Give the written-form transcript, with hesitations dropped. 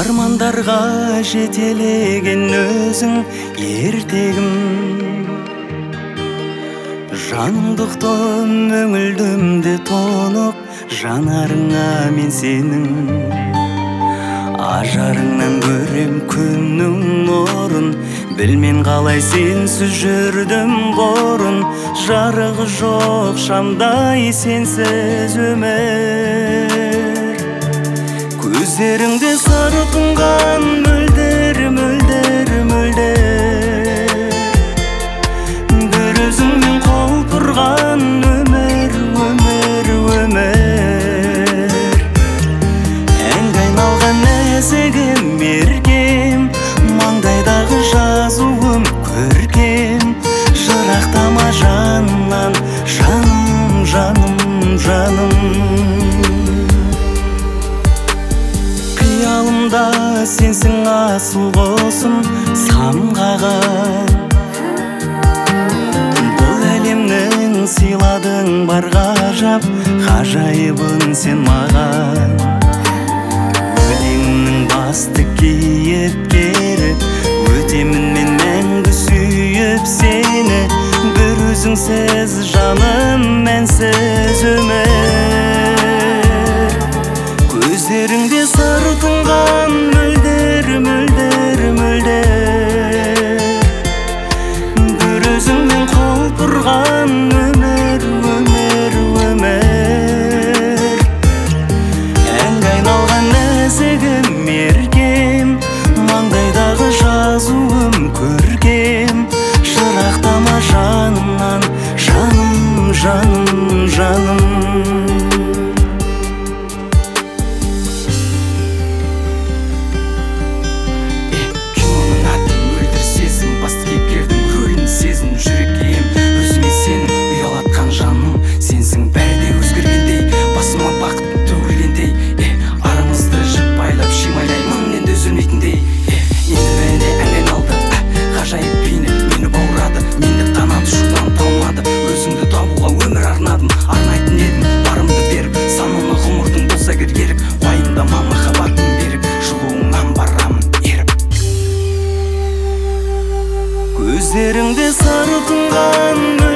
армандарға жетелеген өзің ертегім. Жанымды ұқтым, өңілдімде тоңып, жанарыңа мен сенің. Ажарыңнан көрем күннің нұрын, білмен қалай сенсіз жүрдім бұрын. Жарығы жоқ шамдай сенсіз өмір. Көздеріңде сары тұнған мөлдір, мөлдір, мөлдір. Бір өзіңмен құлпырған өмір, өмір, өмір. Әнге айналған нәзігім еркем, маңдайдағы жазуым көркем. Жырақтама жанымнан, жаным, жаным, жаным. Қиялымда сенсің асыл құсым, самғаған. Бұл әлемнің сыйладың бар ғажап, ғажайыбын сен маған. Өлеңімнің басты кейіпкері, өтемін мен мәңгі сүйіп сені. Бір өзіңсіз жаным, мәнсіз өмір. Көздеріңде сары тұнған мөлдір, мөлдір, мөлдір. Бір өзіңмен құлпырған өмір, өмір, өмір. Әнге айналған нәзігім еркем, маңдайдағы жазуым көркем. Жырақтама жанымнан, жаным, жаным, жаным. Сенсің бәрде өзгергендей, басыма бақыт төгілгендей. Арамызды жіп байлап шимайлаймын енді үзілмейтіндей. Енді бәріне ән айналды, ғажайып бейнет мені баурады. Менде қанат ұшудан талмады, өзіңді табуға өмір арнадым. Арнайтын едім барымды беріп, саналы ғұмырдың болса ерік. Уайымдама махаббатым беріп, жылуыңнан барамын еріп. Көздеріңде сары тұнған